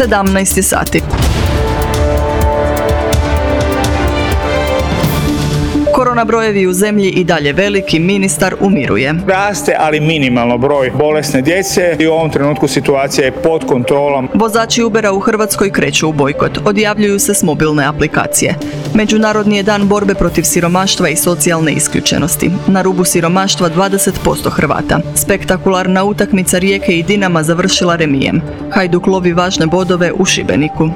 17 je sati. Korona brojevi u zemlji i dalje veliki, ministar umiruje. Raste, ali minimalno broj bolesne djece i u ovom trenutku situacija je pod kontrolom. Vozači Ubera u Hrvatskoj kreću u bojkot, odjavljuju se s mobilne aplikacije. Međunarodni je dan borbe protiv siromaštva i socijalne isključenosti. Na rubu siromaštva 20% Hrvata. Spektakularna utakmica Rijeke i Dinama završila remijem. Hajduk lovi važne bodove u Šibeniku.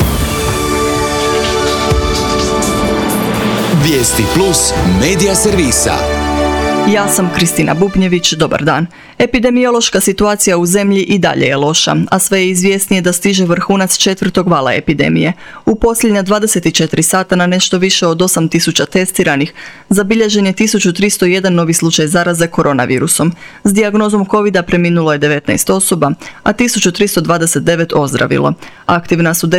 Vijesti plus medija servisa. Ja sam Kristina Bubnjević, dobar dan. Epidemiološka situacija u zemlji i dalje je loša, a sve je izvjesnije da stiže vrhunac 4. vala epidemije. U posljednja 24 sata na nešto više od 8.000 testiranih zabilježen je 1.301 novi slučaj zaraze koronavirusom. S dijagnozom covida preminulo je 19 osoba, a 1.329 ozdravilo. Aktivna su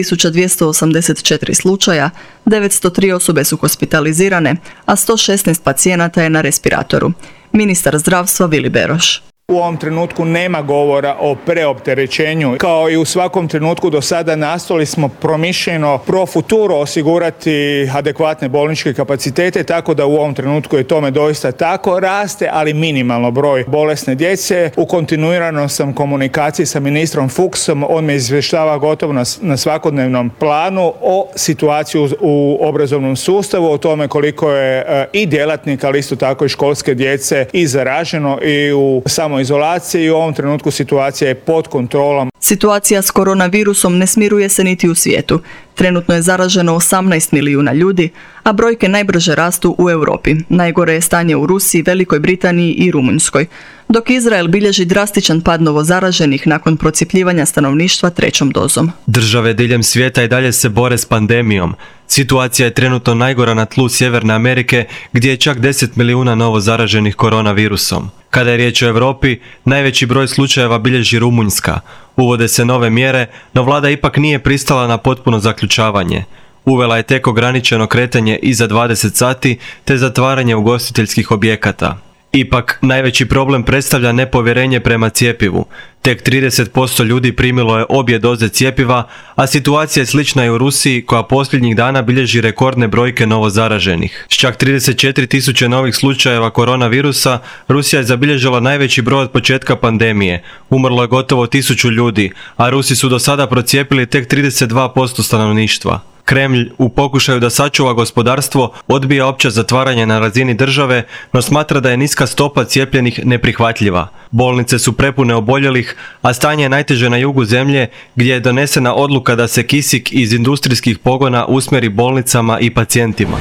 10.284 slučaja, 903 osobe su hospitalizirane, a 116 pacijenata je na respiratoru. Ministar zdravstva Vili Beroš. U ovom trenutku nema govora o preopterećenju. Kao i u svakom trenutku do sada nastojali smo promišljeno pro futuro osigurati adekvatne bolničke kapacitete, tako da u ovom trenutku je tome doista tako. Raste, ali minimalno broj bolesne djece. U kontinuiranoj sam komunikaciji sa ministrom Fuchsom. On me izvještava gotovo na svakodnevnom planu o situaciji u obrazovnom sustavu, o tome koliko je i djelatnika, ali isto tako i školske djece i zaraženo i u samoizolaciji. U ovom trenutku situacija je pod kontrolom. Situacija s koronavirusom ne smiruje se niti u svijetu. Trenutno je zaraženo 18 milijuna ljudi, a brojke najbrže rastu u Europi. Najgore je stanje u Rusiji, Velikoj Britaniji i Rumunjskoj, dok Izrael bilježi drastičan pad novozaraženih nakon procjepljivanja stanovništva 3. dozom. Države diljem svijeta i dalje se bore s pandemijom. Situacija je trenutno najgora na tlu Sjeverne Amerike, gdje je čak 10 milijuna novozaraženih koronavirusom. Kada je riječ o Europi, najveći broj slučajeva bilježi Rumunjska. Uvode se nove mjere, no vlada ipak nije pristala na potpuno zaključavanje. Uvela je tek ograničeno kretanje iza 20 sati te zatvaranje ugostiteljskih objekata. Ipak, najveći problem predstavlja nepovjerenje prema cjepivu. Tek 30% ljudi primilo je obje doze cjepiva, a situacija je slična i u Rusiji, koja posljednjih dana bilježi rekordne brojke novozaraženih. S čak 34.000 novih slučajeva koronavirusa, Rusija je zabilježila najveći broj od početka pandemije. Umrlo je gotovo 1000 ljudi, a Rusi su do sada procijepili tek 32% stanovništva. Kremlj u pokušaju da sačuva gospodarstvo odbija opće zatvaranje na razini države, no smatra da je niska stopa cijepljenih neprihvatljiva. Bolnice su prepune oboljelih, a stanje je najteže na jugu zemlje, gdje je donesena odluka da se kisik iz industrijskih pogona usmjeri bolnicama i pacijentima.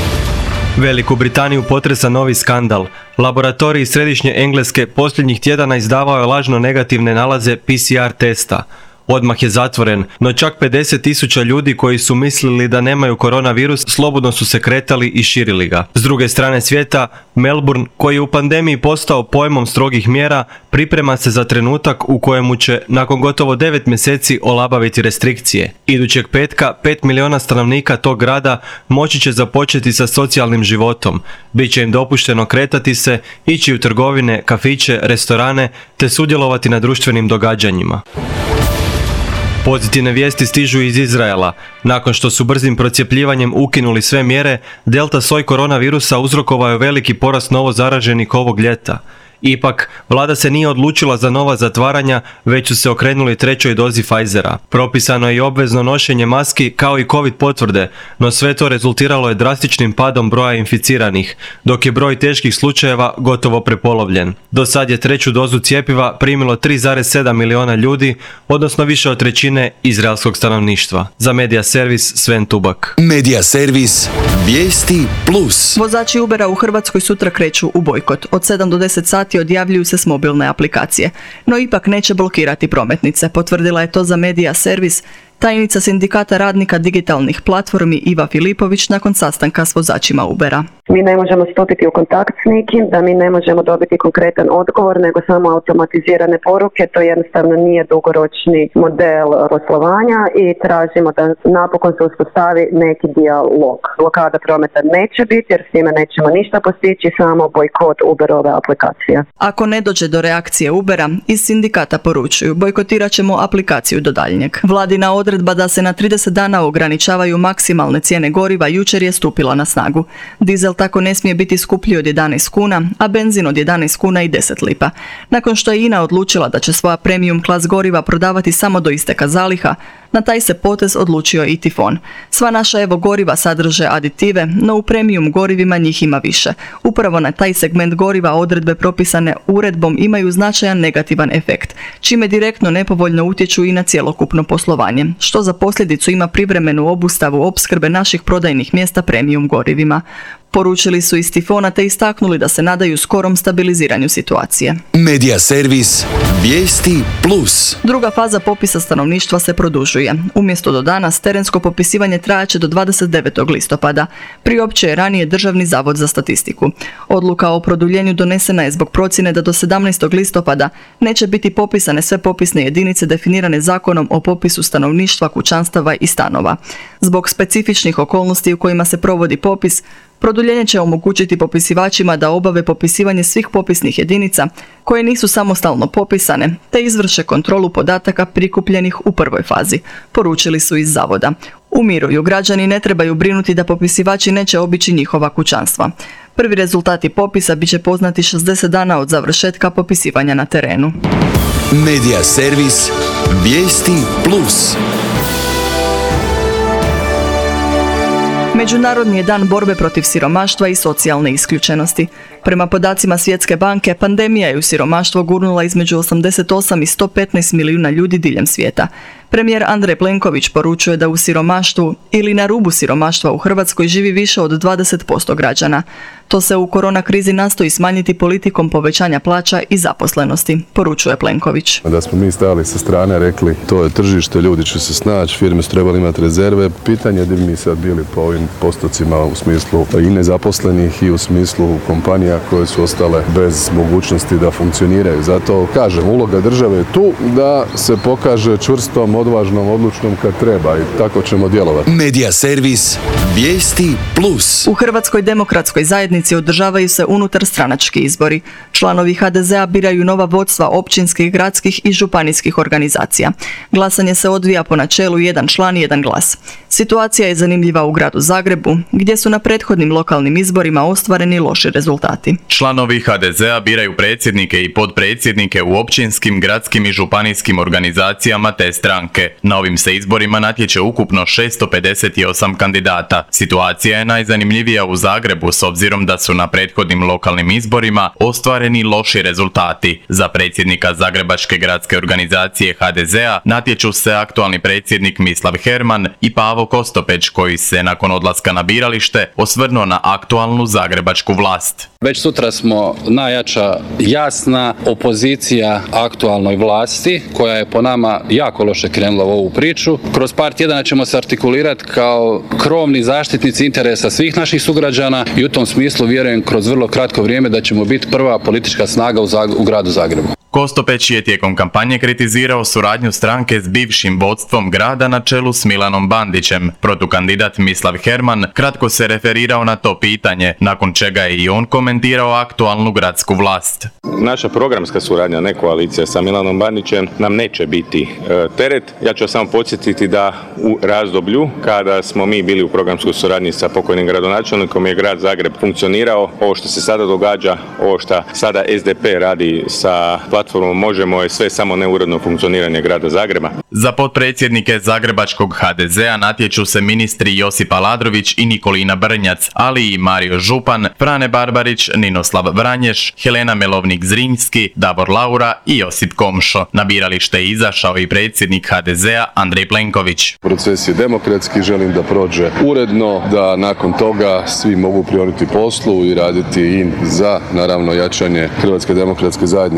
Veliku Britaniju potresa novi skandal. Laboratorij iz središnje Engleske posljednjih tjedana izdavao je lažno negativne nalaze PCR testa. Odmah je zatvoren, no čak 50.000 ljudi koji su mislili da nemaju koronavirus slobodno su se kretali i širili ga. S druge strane svijeta, Melbourne, koji je u pandemiji postao pojmom strogih mjera, priprema se za trenutak u kojemu će, nakon gotovo 9 mjeseci, olabaviti restrikcije. Idućeg petka, 5 milijuna stanovnika tog grada moći će započeti sa socijalnim životom. Biće im dopušteno kretati se, ići u trgovine, kafiće, restorane, te sudjelovati na društvenim događanjima. Pozitivne vijesti stižu iz Izraela. Nakon što su brzim procjepljivanjem ukinuli sve mjere, delta soj koronavirusa uzrokovao je veliki porast novozaraženih ovog ljeta. Ipak, vlada se nije odlučila za nova zatvaranja, već su se okrenuli 3. dozi Pfizera. Propisano je i obvezno nošenje maski kao i COVID potvrde, no sve to rezultiralo je drastičnim padom broja inficiranih, dok je broj teških slučajeva gotovo prepolovljen. Do sad je 3. dozu cjepiva primilo 3,7 milijuna ljudi, odnosno više od trećine izraelskog stanovništva. Za Medija Servis, Sven Tubak. Medija Servis, Vijesti plus. Vozači Ubera u Hrvatskoj sutra kreću u bojkot. Od 7 do 10 sati odjavljuju se s mobilne aplikacije. No ipak neće blokirati prometnice, potvrdila je to za Medija Servis tajnica sindikata radnika digitalnih platformi Iva Filipović nakon sastanka s vozačima Ubera. mi ne možemo stupiti u kontakt s nikim, da mi ne možemo dobiti konkretan odgovor, nego samo automatizirane poruke. To jednostavno nije dugoročni model poslovanja i tražimo da napokon se uspostavi neki dijalog. Blokada prometa neće biti jer s time nećemo ništa postići, samo bojkot Uberove aplikacije. Ako ne dođe do reakcije Ubera, iz sindikata poručuju bojkotirat ćemo aplikaciju do daljnjeg. Vladina odredba da se na 30 dana ograničavaju maksimalne cijene goriva jučer je stupila na snagu. Dizel tako ne smije biti skuplji od 11 kuna, a benzin od 11 kuna i 10 lipa. Nakon što je INA odlučila da će svoja premium klas goriva prodavati samo do isteka zaliha, na taj se potez odlučio i Tifon. Sva naša Evo goriva sadrže aditive, no u premium gorivima njih ima više. Upravo na taj segment goriva odredbe propisane uredbom imaju značajan negativan efekt, čime direktno nepovoljno utječu i na cjelokupno poslovanje, što za posljedicu ima privremenu obustavu opskrbe naših prodajnih mjesta premium gorivima. Poručili su iz Tifona te istaknuli da se nadaju skorom stabiliziranju situacije. Medija servis Vijesti Plus. Druga faza popisa stanovništva se produžuje. Umjesto do danas, terensko popisivanje trajaće do 29. listopada. Priopćio je ranije Državni zavod za statistiku. Odluka o produljenju donesena je zbog procjene da do 17. listopada neće biti popisane sve popisne jedinice definirane Zakonom o popisu stanovništva, kućanstava i stanova. Zbog specifičnih okolnosti u kojima se provodi popis, produljenje će omogućiti popisivačima da obave popisivanje svih popisnih jedinica koje nisu samostalno popisane, te izvrše kontrolu podataka prikupljenih u prvoj fazi, poručili su iz zavoda. Umiruju, građani ne trebaju brinuti da popisivači neće obići njihova kućanstva. Prvi rezultati popisa bit će poznati 60 dana od završetka popisivanja na terenu. Medija servis Vijesti Plus. Međunarodni je dan borbe protiv siromaštva i socijalne isključenosti. Prema podacima Svjetske banke, pandemija je u siromaštvo gurnula između 88 i 115 milijuna ljudi diljem svijeta. Premijer Andrej Plenković poručuje da u siromaštvu ili na rubu siromaštva u Hrvatskoj živi više od 20% građana. To se u korona krizi nastoji smanjiti politikom povećanja plaća i zaposlenosti, poručuje Plenković. Da smo mi stajali sa strane, rekli to je tržište, ljudi će se snaći, firme su trebali imati rezerve. Pitanje je da bi mi sad bili po ovim postocima u smislu i nezaposlenih i u smislu kompanija koje su ostale bez mogućnosti da funkcioniraju. Zato kažem, uloga države je tu da se pokaže čvrstom, odvažnom, odlučnom kad treba i tako ćemo djelovati. Medija servis Vijesti Plus. U Hrvatskoj demokratskoj zajednici održavaju se unutarstranački izbori. Članovi HDZ-a biraju nova vodstva općinskih, gradskih i županijskih organizacija. Glasanje se odvija po načelu jedan član, jedan glas. Situacija je zanimljiva u gradu Zagrebu, gdje su na prethodnim lokalnim izborima ostvareni loši rezultati. Članovi HDZ-a biraju predsjednike i potpredsjednike u općinskim, gradskim i županijskim organizacijama te stranke. Na ovim se izborima natječe ukupno 658 kandidata. Situacija je najzanimljivija u Zagrebu s obzirom da su na prethodnim lokalnim izborima ostvareni loši rezultati. Za predsjednika Zagrebačke gradske organizacije HDZ-a natječu se aktualni predsjednik Mislav Herman i Pavo Kostopeć, koji se nakon odlaska na biralište osvrnuo na aktualnu zagrebačku vlast. Već sutra smo najjača jasna opozicija aktualnoj vlasti, koja je po nama jako loše krenula u ovu priču. Kroz par tjedana ćemo se artikulirati kao krovni zaštitnici interesa svih naših sugrađana i u tom smislu vjerujem kroz vrlo kratko vrijeme da ćemo biti prva politička snaga u gradu Zagrebu. Kostopeć je tijekom kampanje kritizirao suradnju stranke s bivšim vodstvom grada na čelu s Milanom Bandićem. Protukandidat Mislav Herman kratko se referirao na to pitanje, nakon čega je i on komentirao aktualnu gradsku vlast. Naša programska suradnja, ne koalicija sa Milanom Bandićem, nam neće biti teret. Ja ću vas samo podsjetiti da u razdoblju kada smo mi bili u programskoj suradnji sa pokojnim gradonačelnikom je grad Zagreb funkcionirao. Ovo što se sada događa, ovo što sada SDP radi sa platformom Možemo je sve samo neuredno funkcioniranje grada Zagreba. Za potpredsjednike Zagrebačkog HDZ-a natječu se ministri Josip Aladrović i Nikolina Brnjac, ali i Mario Župan, Frane Barbarić, Ninoslav Vranješ, Helena Melovnik-Zrinjski, Davor Laura i Josip Komšo. Na biralište je izašao i predsjednik HDZ-a Andrej Plenković. Proces je demokratski, želim da prođe uredno, da nakon toga svi mogu prionuti poslu i raditi i za, naravno, jačanje Hrvatske demokratske zajednice kao organizacije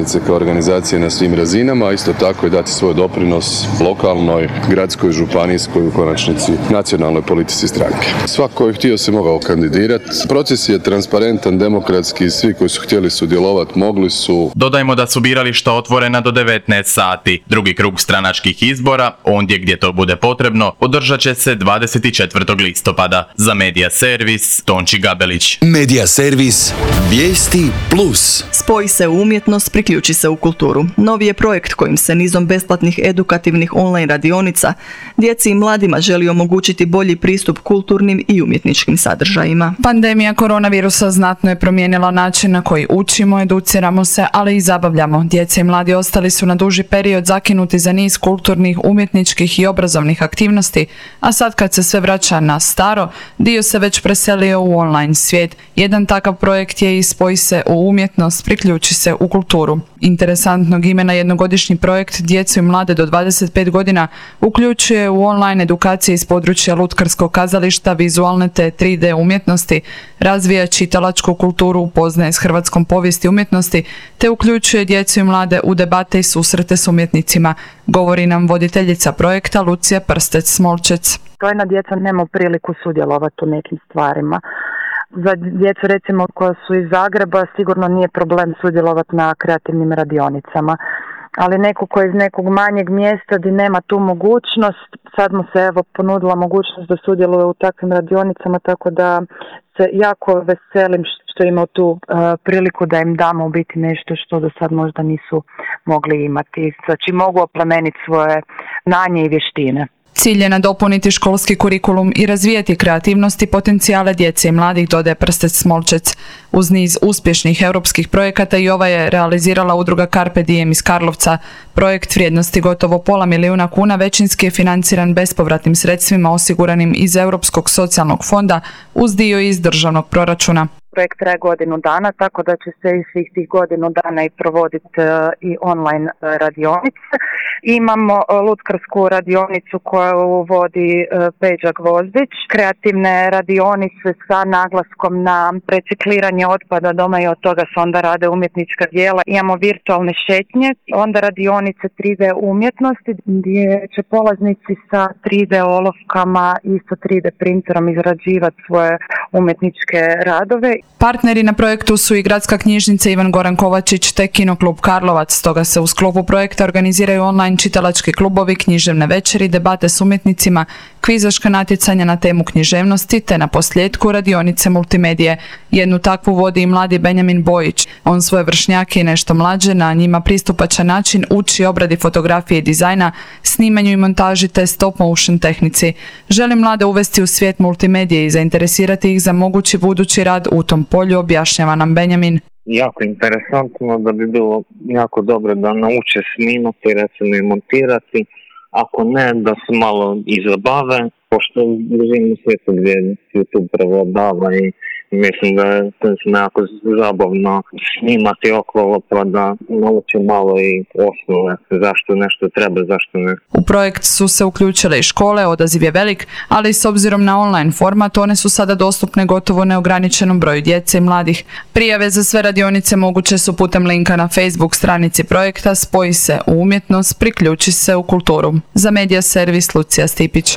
organizacije na svim razinama, a isto tako i dati svoj doprinos lokalnoj, gradskoj, županijskoj, u konačnici nacionalnoj politici stranke. Svako je htio se mogao kandidirati. Proces je transparentan, demokratski, svi koji su htjeli sudjelovati mogli su. Dodajmo da su birališta otvorena do 19 sati. Drugi krug stranačkih izbora, ondje gdje to bude potrebno, održat će se 24. listopada. Za Medija servis, Tonči Gabelić. Medija servis Vijesti Plus. Spoji se u umjetnost, priključi se u kulturu. Novi je projekt kojim se nizom besplatnih edukativnih online radionica djeci i mladima želi omogućiti bolji pristup kulturnim i umjetničkim sadržajima. Pandemija koronavirusa znatno je promijenila način na koji učimo, educiramo se, ali i zabavljamo. Djeca i mladi ostali su na duži period zakinuti za niz kulturnih, umjetničkih i obrazovnih aktivnosti, a sad kad se sve vraća na staro, dio se već preselio u online svijet. Jedan takav projekt je i Spoji se u umjetnost, priključi se u kulturu. Interesantnog imena jednogodišnji projekt djecu i mlade do 25 godina uključuje u online edukacije iz područja lutkarskog kazališta, vizualne te 3D umjetnosti, razvija čitalačku kulturu, upoznaje s hrvatskom povijesti umjetnosti, te uključuje djecu i mlade u debate i susrete s umjetnicima, govori nam voditeljica projekta Lucija Prstec-Smolčec. Brojna djeca nema priliku sudjelovati u nekim stvarima. Za djecu recimo koja su iz Zagreba sigurno nije problem sudjelovati na kreativnim radionicama, ali neko koji je iz nekog manjeg mjesta gdje nema tu mogućnost, sad mu se evo ponudila mogućnost da sudjeluje u takvim radionicama, tako da se jako veselim što ima tu priliku da im damo u biti nešto što do sad možda nisu mogli imati, znači mogu oplemeniti svoje znanje i vještine. Cilj je nadopuniti školski kurikulum i razvijati kreativnost i potencijale djece i mladih, dodaje Prstec-Smolčec. Uz niz uspješnih europskih projekata i ova je realizirala udruga Carpe Diem iz Karlovca. Projekt vrijednosti gotovo £500,000 kuna većinski je financiran bespovratnim sredstvima osiguranim iz Europskog socijalnog fonda uz dio iz državnog proračuna. Projekt traje godinu dana, tako da će se iz svih tih godinu dana i provoditi i online radionice. Imamo lutkarsku radionicu koju vodi Peđa Gvozdić, kreativne radionice sa naglaskom na recikliranje otpada doma i od toga se onda rade umjetnička djela. Imamo virtualne šetnje, onda radionice 3D umjetnosti gdje će polaznici sa 3D olovkama i sa 3D printerom izrađivati svoje umjetničke radove. Partneri na projektu su i Gradska knjižnica Ivan Goran Kovačić te Kinoklub Karlovac, stoga se u sklopu projekta organiziraju online čitalački klubovi, književne večeri, debate s umjetnicima, kvizaška natjecanja na temu književnosti te na posljedku radionice multimedije. Jednu takvu vodi i mladi Benjamin Bojić. On svoje vršnjake i nešto mlađe na njima pristupačan način uči obradi fotografije i dizajna, snimanju i montaži te stop motion tehnici. Želi mlade uvesti u svijet multimedije i zainteresirati ih za mogući budući rad u tom polju, objašnjava nam Benjamin. Jako interesantno, da bi bilo jako dobro da nauče snimati, recimo i montirati, ako ne da se malo i zabave, pošto živimo u svijetu gdje YouTube prevladava i mislim da je to nekako zabavno snimati okolo pa da nauči malo i osnove zašto nešto treba, zašto ne. U projekt su se uključile i škole, odaziv je velik, ali s obzirom na online format one su sada dostupne gotovo neograničenom broju djece i mladih. Prijave za sve radionice moguće su putem linka na Facebook stranici projekta Spoji se u umjetnost, priključi se u kulturu. Za Medija servis Lucija Stipić.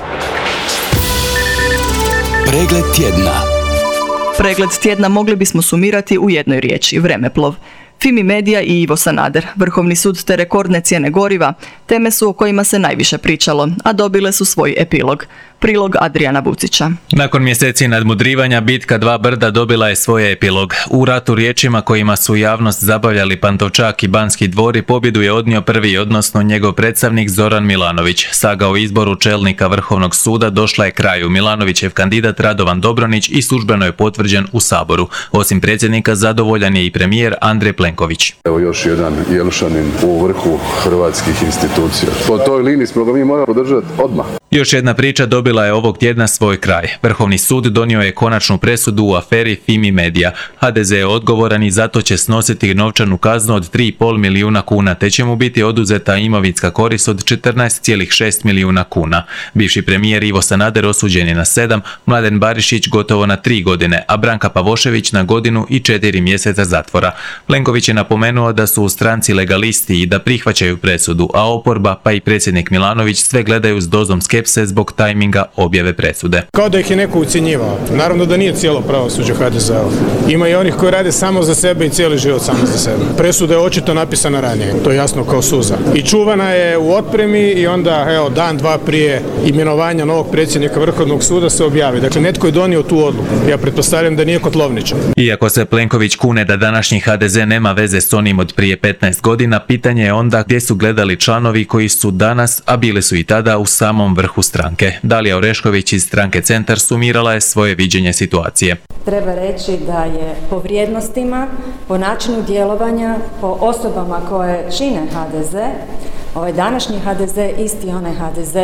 Pregled tjedna. Pregled tjedna mogli bismo sumirati u jednoj riječi, vremeplov. Fimi Medija i Ivo Sanader, Vrhovni sud te rekordne cijene goriva, teme su o kojima se najviše pričalo, a dobile su svoj epilog. Prilog Adriana Bucića. Nakon mjeseci nadmudrivanja, bitka dva brda dobila je svoj epilog. U ratu riječima kojima su javnost zabavljali Pantovčak i Banski dvori, pobjedu je odnio prvi, odnosno njegov predstavnik Zoran Milanović. Saga o izboru čelnika Vrhovnog suda došla je kraju. Milanovićev kandidat Radovan Dobronić i službeno je potvrđen u Saboru. Osim predsjednika, zadovoljan je i premijer Andrej Plenković. Evo još jedan Jelšanin u vrhu hrvatskih institucija. Po toj liniji smo ga mi morali podržati odmah. Još jedna priča dobila dobila je ovog tjedna svoj kraj. Vrhovni sud donio je konačnu presudu u aferi Fimi Media. HDZ je odgovoran i zato će snositi novčanu kaznu od 3,5 milijuna kuna, te će mu biti oduzeta imovinska korist od 14,6 milijuna kuna. Bivši premijer Ivo Sanader osuđen je na 7, Mladen Barišić gotovo na 3 godine, a Branka Pavošević na 1 godinu i 4 mjeseca zatvora. Plenković je napomenuo da su u stranci legalisti i da prihvaćaju presudu, a oporba pa i predsjednik Milanović sve gledaju s dozom skepse zbog tajminga objave presude. Kao da ih je neko ucjenjivao. Naravno da nije cijelo pravosuđe HDZ-a. Ima i onih koji rade samo za sebe i cijeli život samo za sebe. Presuda je očito napisana ranije, to je jasno kao suza. I čuvana je u otpremi i onda, evo, dan, dva prije imenovanja novog predsjednika Vrhovnog suda se objavi. Dakle, netko je donio tu odluku. Ja pretpostavljam da nije Kotlovnić. Iako se Plenković kune da današnji HDZ nema veze s onim od prije 15 godina, pitanje je onda gdje su gledali članovi koji su danas, a bili su i tada u samom vrhu stranke. Dalija Orešković iz stranke Centar sumirala je svoje viđenje situacije. Treba reći da je po vrijednostima, po načinu djelovanja, po osobama koje čine HDZ, ovaj današnji HDZ isti onaj HDZ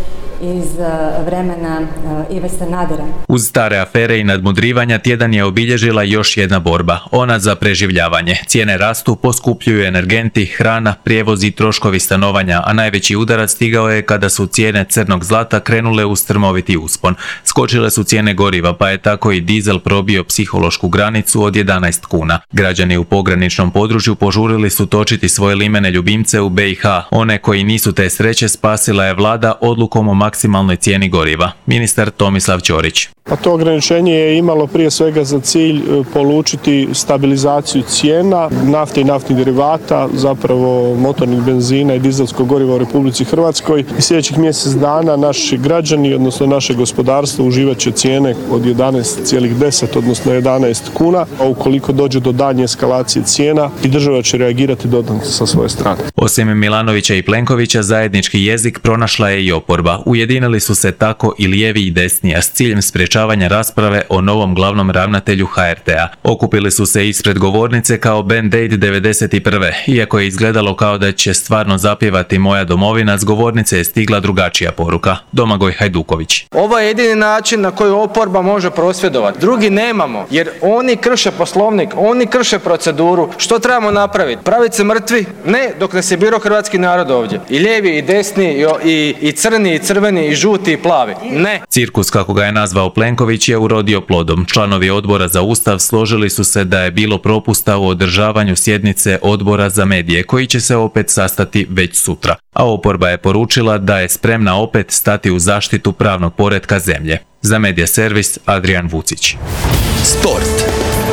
iz vremena Ive Sanadera. Uz stare afere i nadmudrivanja tjedan je obilježila još jedna borba, ona za preživljavanje. Cijene rastu, poskupljuju energenti, hrana, prijevoz i troškovi stanovanja, a najveći udarac stigao je kada su cijene crnog zlata krenule u strmoviti uspon. Skočile su cijene goriva, pa je tako i dizel probio psihološku granicu od 11 kuna. Građani u pograničnom području požurili su točiti svoje limene ljubimce u BiH. One koji nisu te sreće spasila je vlada odlukom o maksimalnoj cijeni goriva. Ministar Tomislav Ćorić. Pa to ograničenje je imalo prije svega za cilj polučiti stabilizaciju cijena nafte i naftnih derivata, zapravo motornih benzina i dizelskog goriva u Republici Hrvatskoj. I sljedećih mjesec dana naši građani, odnosno naše gospodarstvo, uživat će cijene od 11,10, odnosno 11 kuna, a ukoliko dođe do daljnje eskalacije cijena i država će reagirati dodatno sa svoje strane. Osim Milanovića i Plenkovića, zajednički jezik pronašla je i oporba. Ujedinili su se tako i lijevi i desni, a s ciljem sprječavanja rasprave o novom glavnom ravnatelju HRT-a. Okupili su se ispred govornice kao Band Aid 91. Iako je izgledalo kao da će stvarno zapjevati Moja domovina, s govornice je stigla drugačija poruka. Domagoj Hajduković. Ovo je jedini način na koji oporba može prosvjedovati. Drugi nemamo, jer oni krše poslovnik, oni krše proceduru. Što trebamo napraviti? Praviti se mrtvi? Ne, dok ne se biro hrvatski narod ovdje. I lijevi, i desni, i crni, i crveni, i žuti, i plavi. Ne. Cirkus, kako ga je nazvao Plenković, je urodio plodom. Članovi odbora za Ustav složili su se da je bilo propusta u održavanju sjednice odbora za medije, koji će se opet sastati već sutra. A oporba je poručila da je spremna opet stati u zaštitu pravnog poretka zemlje. Za Medija servis Adrian Vucić. Sport.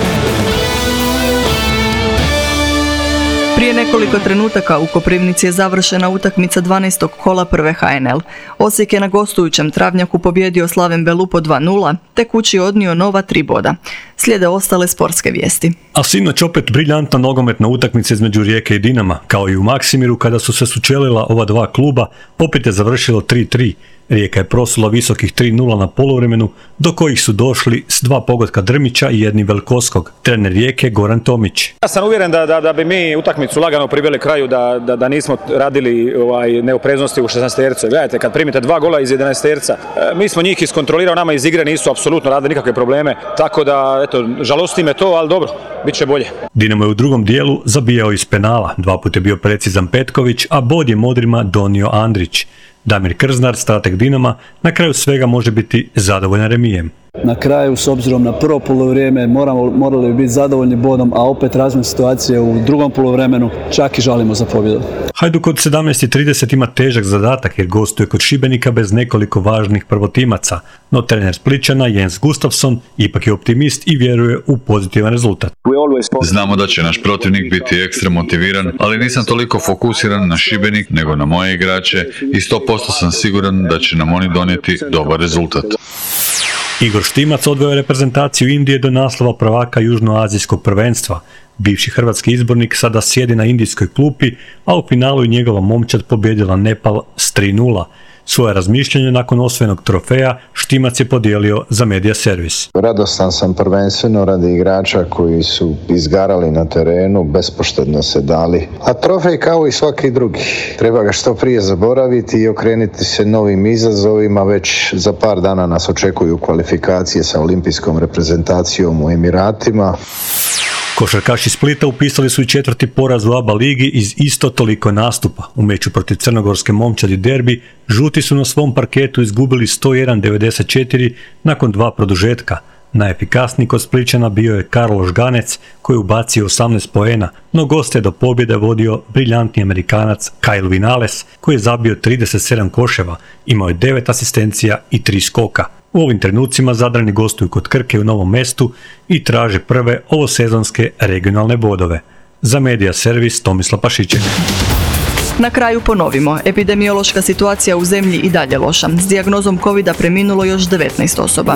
Prije nekoliko trenutaka u Koprivnici je završena utakmica 12. kola prve HNL. Osijek je na gostujućem Travnjaku pobjedio Slaven Belupo 2:0, te kući odnio nova 3 boda. Slijede ostale sportske vijesti. A sinoć opet briljantna nogometna utakmica između Rijeke i Dinama, kao i u Maksimiru kada su se sučelila ova dva kluba, opet je završilo 3:3. Rijeka je prosula visokih 3:0 na poluvremenu, do kojih su došli s 2 pogotka Drmića i jednim Velkoskog. Trener Rijeke Goran Tomić. Ja sam uvjeren da bi mi utakmicu lagano priveli kraju, da nismo radili neopreznosti u 16-tercu. Gledajte, kad primite 2 gola iz 11-terca, mi smo njih iskontrolirao, nama iz igre nisu apsolutno radili nikakve probleme, tako da, eto, žalosti me to, ali dobro, bit će bolje. Dinamo je u drugom dijelu zabijao iz penala, 2 puta je bio precizan Petković, a bod je Modrima donio Andrić. Damir Krznar, strateg Dinama, na kraju svega može biti zadovoljan remijem. Na kraju, s obzirom na prvo polovrijeme, morali bi biti zadovoljni bodom, a opet razvoj situacije u drugom poluvremenu, čak i žalimo za pobjedu. Hajduk od 17:30 ima težak zadatak jer gostuje kod Šibenika bez nekoliko važnih prvotimaca, no trener Splićana Jens Gustafsson ipak je optimist i vjeruje u pozitivan rezultat. Znamo da će naš protivnik biti ekstra motiviran, ali nisam toliko fokusiran na Šibenik nego na moje igrače i 100% sam siguran da će nam oni donijeti dobar rezultat. Igor Štimac odveo reprezentaciju Indije do naslova prvaka Južnoazijskog prvenstva. Bivši hrvatski izbornik sada sjedi na indijskoj klupi, a u finalu je njegova momčad pobjedila Nepal s 3:0. Svoje razmišljanje nakon osvojenog trofeja Štimac je podijelio za Medija servis. Radostan sam prvenstveno radi igrača koji su izgarali na terenu, bespoštedno se dali. A trofej kao i svaki drugi. Treba ga što prije zaboraviti i okrenuti se novim izazovima. Već za par dana nas očekuju kvalifikacije sa olimpijskom reprezentacijom u Emiratima. Košarkaši Splita upisali su i 4. poraz u ABA ligi iz isto toliko nastupa. U meču protiv crnogorske momčadi derbi, žuti su na svom parketu izgubili 101-94 nakon 2 produžetka. Najefikasniji kod Splićana bio je Karlo Žganec koji je ubacio 18 poena, no goste do pobjede vodio briljantni Amerikanac Kyle Vinales koji je zabio 37 koševa, imao je 9 asistencija i 3 skoka. U ovim trenucima Zadrani gostuju kod Krke u Novom Mestu i traže prve ovosezonske regionalne bodove. Za Medija servis Tomislav Pašićek. Na kraju ponovimo, epidemiološka situacija u zemlji i dalje loša. S dijagnozom COVID-a preminulo još 19 osoba.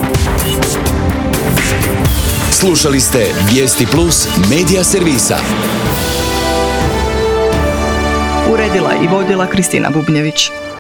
Slušali ste Vijesti Plus Medija servisa. Uredila i vodila Kristina Bubnjević.